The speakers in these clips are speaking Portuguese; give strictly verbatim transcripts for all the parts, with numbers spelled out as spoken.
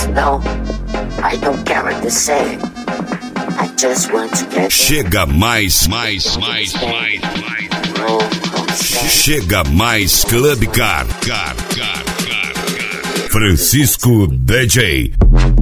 No, I don't care what they say. I just want to get. Chega mais, mais, mais, mais, mais. Chega mais Club Car. Car, car, car, car. Francisco D J.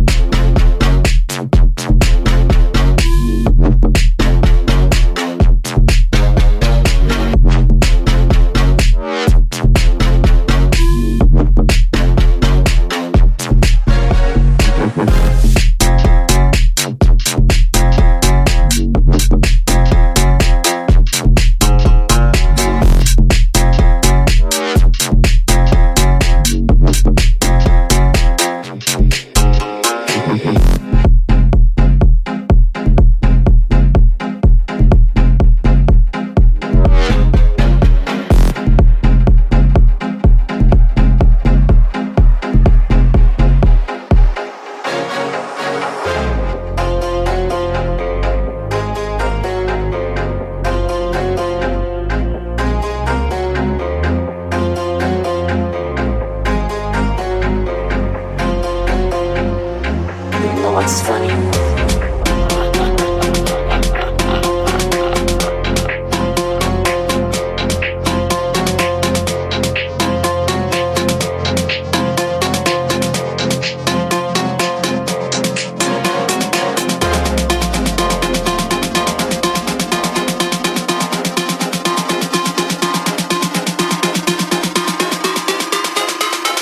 What's funny?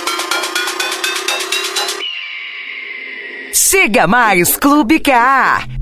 Chega mais Clube Car.